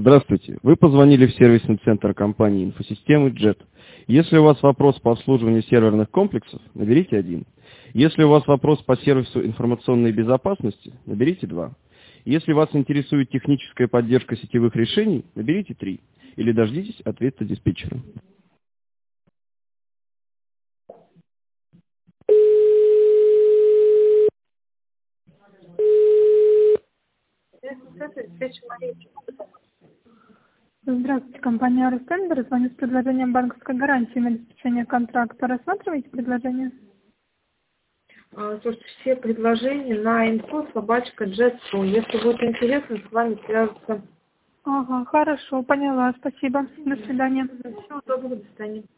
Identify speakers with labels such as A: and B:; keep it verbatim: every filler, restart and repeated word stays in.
A: Здравствуйте. Вы позвонили в сервисный центр компании инфосистемы джет. Если у вас вопрос по обслуживанию серверных комплексов, наберите один. Если у вас вопрос по сервису информационной безопасности, наберите два. Если вас интересует техническая поддержка сетевых решений, наберите три. Или дождитесь ответа диспетчера.
B: Здравствуйте, компания Ростендер. Звоню с предложением банковской гарантии на обеспечение контракта. Рассматриваете предложение?
C: А, Слушайте, все предложения на инфо собачка джет.ру. Если будет интересно, с вами свяжутся.
B: Ага, хорошо, поняла. Спасибо. До свидания.
C: Всего доброго, до свидания.